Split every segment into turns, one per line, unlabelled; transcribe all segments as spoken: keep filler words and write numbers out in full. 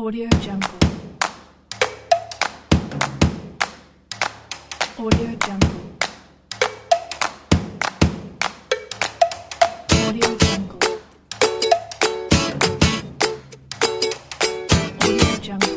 Audio Jungle. Audio Jungle. Audio Jungle. Audio Jungle.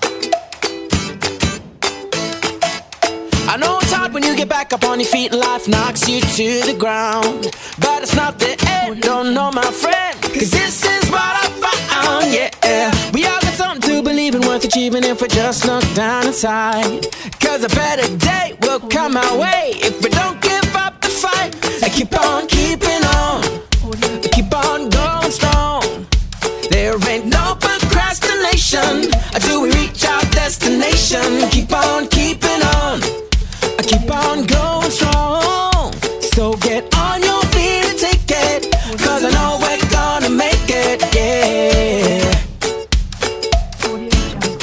I know it's hard when you get back up on your feet and life knocks you to the ground, but it's not the end, don't know my friend, cause this is what I found, yeah. We all got something to believe in, worth achieving if we just look down inside, cause a better day will come our way if we don't give up the fight. I keep on keeping on, I keep on going strong. There ain't no procrastination until we reach our destination. Keep on keeping on, I keep on going strong. So get on your feet and take it, cause I know we're gonna make it, yeah.
Audio Jungle.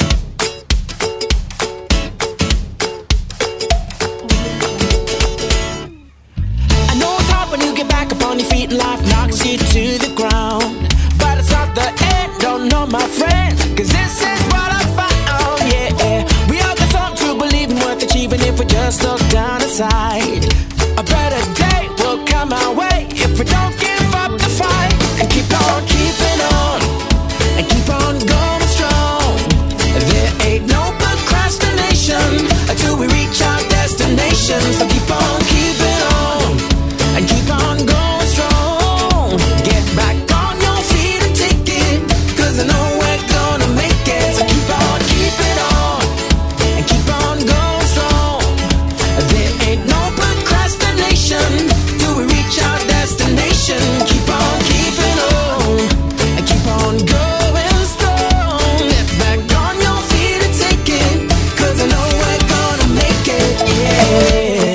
I know it's hard when you get back up on your feet and life knocks you to the ground, but it's not the end, don't know my friend, cause this is what I found, yeah. We all got something to believe in, worth achieving if we just look down inside. A better day will come our way if we don't give up the fight. And keep on keeping on, and keep on going strong. There ain't no procrastination until we reach our destination. So keep on keeping on, and keep on going strong. Get back on your feet and take it, cause I know we're gonna make it. So keep on keeping on, and keep on going strong. There ain't no procrastination till we reach our destination. Keep on keeping on, and keep on going strong. Get back on your feet and take it, cause I know we're gonna make it, yeah.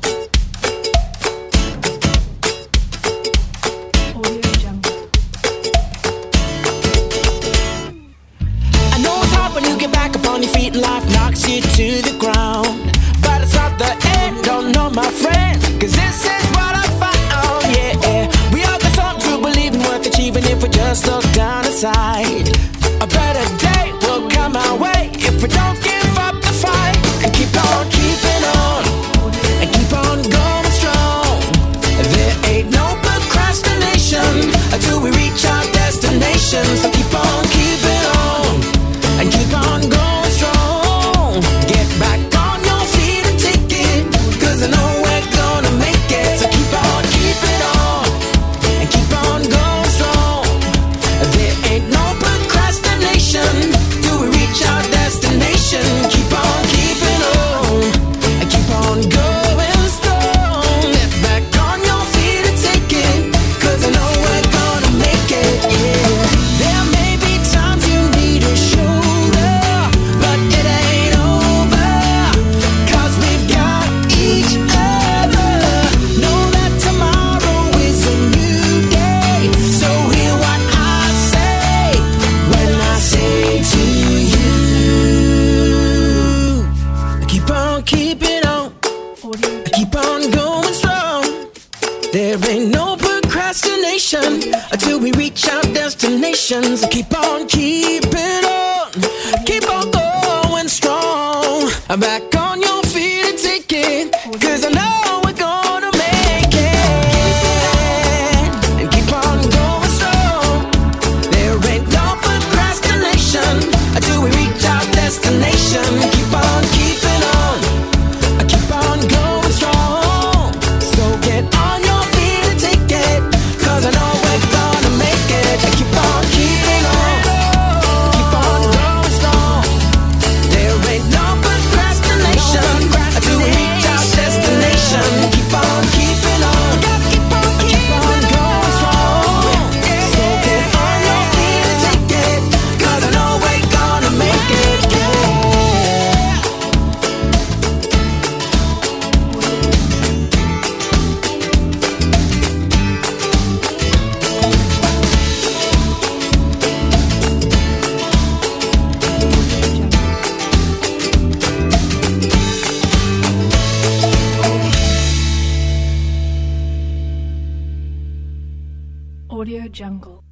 Audio Jungle.
I know it's hard when you get back up on your feet and life knocks you to the ground, but it's not the end, don't know my friend, cause this is what I found, yeah. We all got something to believe in, worth achieving if we just look down inside. A better day will come our way if we don't give up the fight. And keep on keeping on, and keep on going strong. There ain't no procrastination until we reach our destination. So keep on keeping on, and keep on going strong. Get back on your feet and take it, cause I know we're gonna make it. So keep on keeping on, and keep on going strong. There ain't no procrastination till we reach our destination. Keep on keeping on, and keep on going strong. Get back on your feet and take it, cause I know we're gonna make it, yeah. There may be times you need a shoulder, but it ain't over, cause we've got each other. Know that tomorrow is a new day, so hear what I say when I say to you, keep on keeping on,
Audio
keep on going strong. There ain't no procrastination until we reach our destinations. Keep on keeping on, keep on going strong. I'm back on your feet and take it, cause I know we're gonna make it. And keep on going strong. There ain't no procrastination until we reach our destination. Keep on keeping on, I keep on going strong. So get on your feet and take it, cause I know we're gonna make it. I keep on keeping on, keep on going strong. There ain't no procrastination until we reach our destination. Keep on keeping on, I keep on going strong. So get on your feet and take it, cause I know we're gonna make it, yeah.
Audio Jungle.